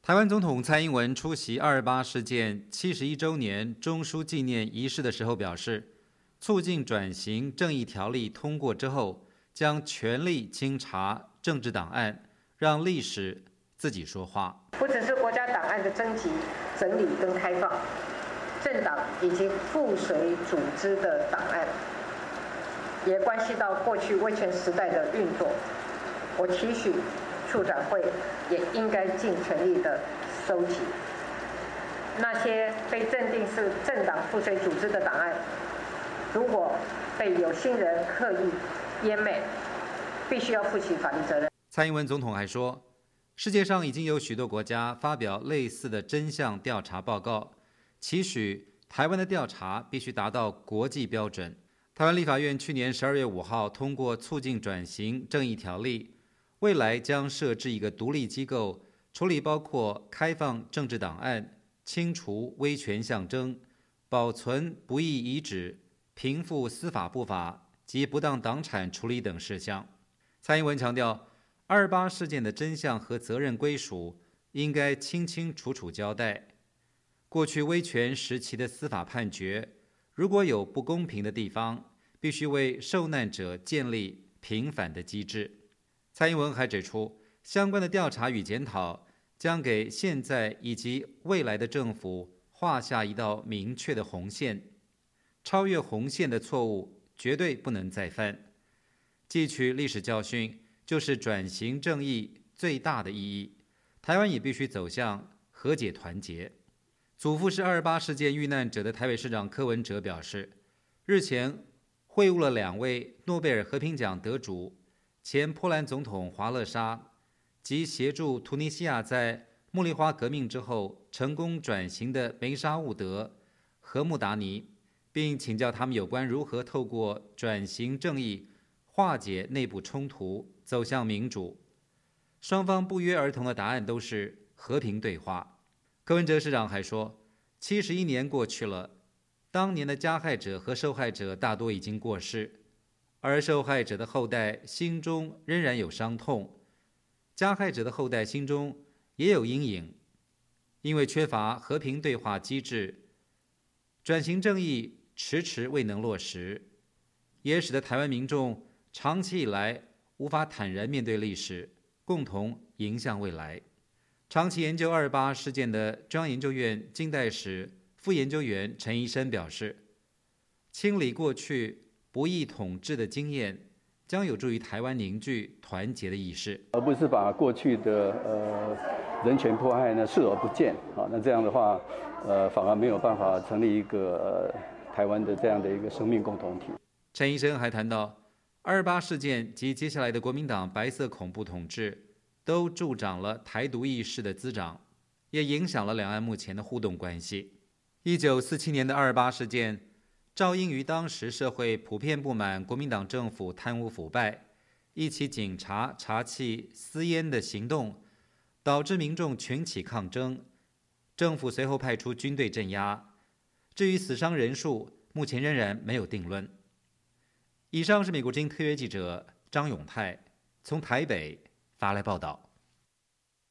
台湾总统蔡英文出席228事件71周年中枢纪念仪式的时候表示，促进转型正义条例通过之后，将全力清查政治档案，让历史自己说话。 不只是国家档案的征集、整理跟开放，政党以及附随组织的档案，也关系到过去威权时代的运作。我期许促转会也应该尽全力的收集那些被认定是政党附随组织的档案，如果被有心人刻意湮灭，必须要负起法律责任。 蔡英文总统还说，世界上已经有许多国家发表类似的真相调查报告，期许台湾的调查必须达到国际标准。台湾立法院去年12月5号通过促进转型正义条例，未来将设置一个独立机构，处理包括开放政治档案、清除威权象征、保存不义遗址、平复司法不法及不当党产处理等事项。蔡英文强调，228事件的真相和责任归属应该清清楚楚交代。过去威权时期的司法判决，如果有不公平的地方，必须为受难者建立平反的机制。蔡英文还指出，相关的调查与检讨将给现在以及未来的政府画下一道明确的红线，超越红线的错误绝对不能再犯。汲取历史教训，就是转型正义最大的意义。台湾也必须走向和解团结。祖父是228事件遇难者的台北市长柯文哲表示，日前会晤了2位诺贝尔和平奖得主，前波兰总统华勒沙及协助突尼西亚在茉莉花革命之后成功转型的梅沙伍德、和穆达尼，并请教他们有关如何透过转型正义化解内部冲突，走向民主。双方不约而同的答案都是和平对话。柯文哲市长还说，71年过去了，当年的加害者和受害者大多已经过世，而受害者的后代心中仍然有伤痛，加害者的后代心中也有阴影。因为缺乏和平对话机制，转型正义迟迟未能落实，也使得台湾民众长期以来无法坦然面对历史，共同迎向未来。长期研究228事件的中央研究院近代史副研究员陈宜生表示，清理过去不义统治的经验，将有助于台湾凝聚团结的意识， 而不是把过去的人权迫害呢视而不见啊。那这样的话，反而没有办法成立一个台湾的这样的一个生命共同体。 陈医生还谈到，228事件及接下来的国民党白色恐怖统治，都助长了台独意识的滋长，也影响了两岸目前的互动关系。1947年的228事件，肇因于当时社会普遍不满国民党政府贪污腐败，一起警察查缉私烟的行动，导致民众群起抗争，政府随后派出军队镇压。至于死伤人数，目前仍然没有定论。以上是美国之音特约记者张永泰从台北发来报道。